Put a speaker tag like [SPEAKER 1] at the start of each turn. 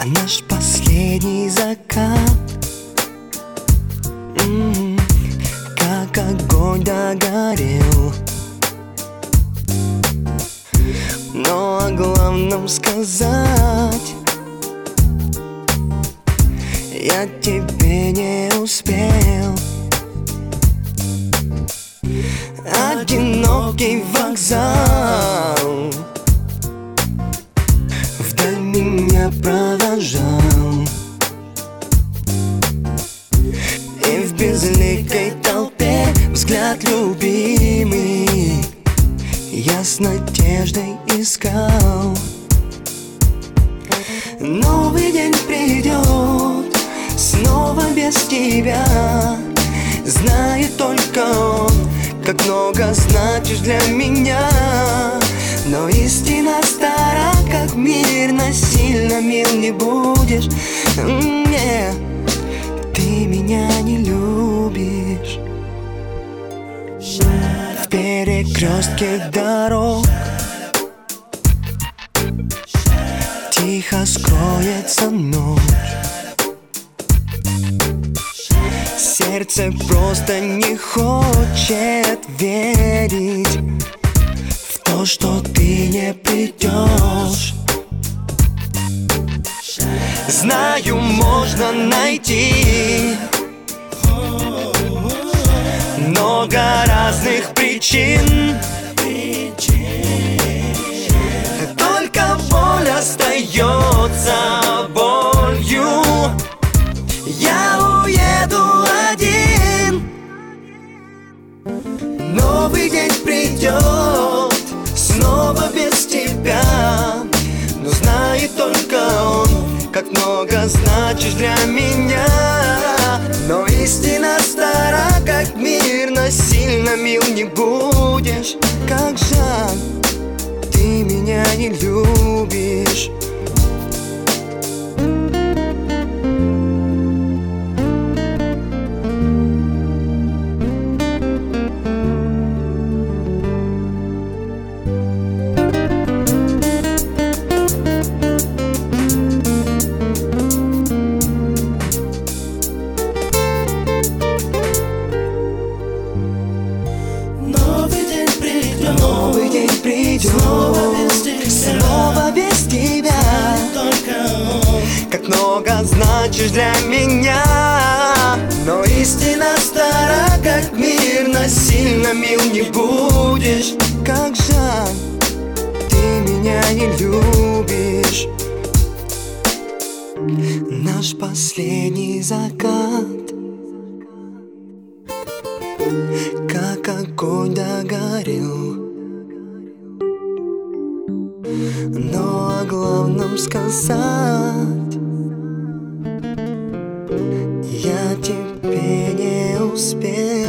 [SPEAKER 1] Наш последний закат, как огонь догорел. Но о главном сказать я тебе не успел. Одинокий вокзал вдаль меня провожал, и в безликой толпе взгляд любимый я с надеждой искал. Новый день придет снова без тебя. Знает только он, как много значишь для меня. Но истина стара, как мир, насильно мил не будешь. Нет, ты меня не любишь. В перекрестке дорог тихо скроется ночь. Сердце просто не хочет верить в то, что ты не придешь. Знаю, можно найти много разных причин, только боль остается болью. Я уеду один. Новый день придет снова без тебя. Но знает только он, как много значишь для меня. Но истина стара, как мир, насильно мил не будешь. Как жаль, ты меня не любишь. Новый день придет снова без тебя. Как много значишь для меня. Но истина стара, как мир, насильно мил не будешь. Как жаль, ты меня не любишь. Наш последний закат, как огонь догорел. Но о главном сказать я тебе не успел.